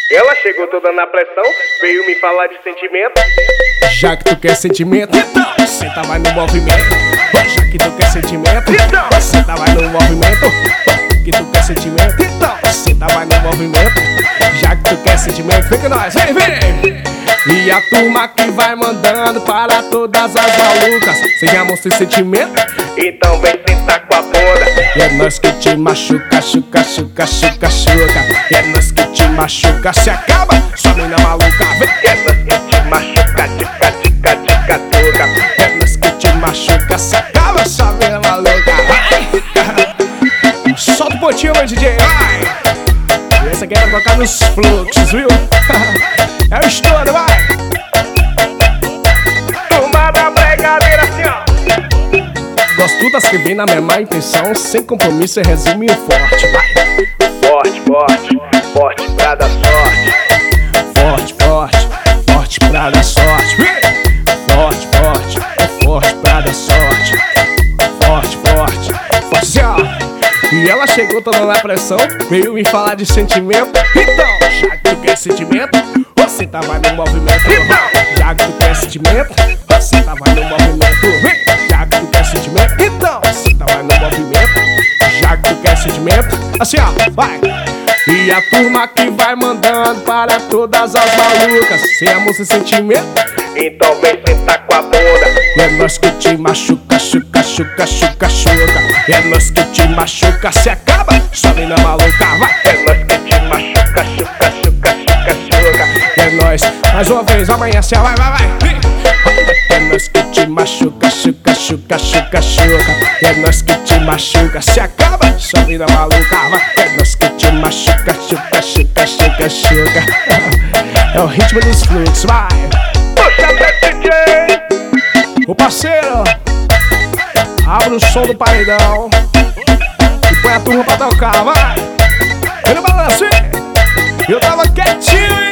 Ela chegou toda na pressão, veio me falar de sentimento. Já que tu quer sentimento, então senta, vai no movimento. Já que tu quer sentimento, então senta, vai no movimento. Que tu quer sentimento, então senta, vai no movimento. Já que tu quer sentimento, vem com nós, vem, vem. E a turma que vai mandando para todas as malucas, sem amor, sem sentimento, então vem sentar com a bunda. E é nós que te machuca, chuca, chuca, chuca, chuca. E é nós que te machuca, se acaba, sua mina maluca, vem. E é nós que te machuca, tica, tica, tica, tuca. E é nós que te machuca, se acaba, sua mina maluca, vai. Solta o pontinho, meu DJ, vai. E essa aqui é pra colocar nos fluxos, viu? É o estouro, vai. Turma da bregadeira assim, ó. Gosto das que vem na mesma intenção, sem compromisso e resumo forte, vai. Forte, forte, forte pra dar sorte. Forte, forte, forte pra dar sorte. Forte, forte, forte pra dar sorte. Forte, forte, forte, assim, ó. E ela chegou toda na pressão, veio me falar de sentimento. Então, já que tu quer sentimento, você tá vai no movimento. Já que tu quer sentimento, você tá vai no movimento. Já que tu quer sentimento, então você tá vai no movimento. Já que tu quer sentimento, assim ó, vai. E a turma que vai mandando para todas as malucas, sem amor, sem sentimento, então vem sentar com a bunda. e é nós que te machuca, chuca, chuca, chuca, chuca. E é nós que te machuca, se acaba, sua mina maluca, vai. É nós que te machuca, chuca, chuca, chuca, chuca. E é nós, mais uma vez, amanhece, vai, vai, vai. É nós que te machuca, chuca, chuca, chuca, chuca. E é nós que te machuca, se acaba, sua mina maluca, vai. É nós que te machuca, chuca, chuca, chuca, chuca. É o ritmo dos fluxos, vai. Puxa pra DJ. Ô parceiro, abre o som do paredão e põe a turma pra tocar, vai. Eu no balanço, eu tava quietinho.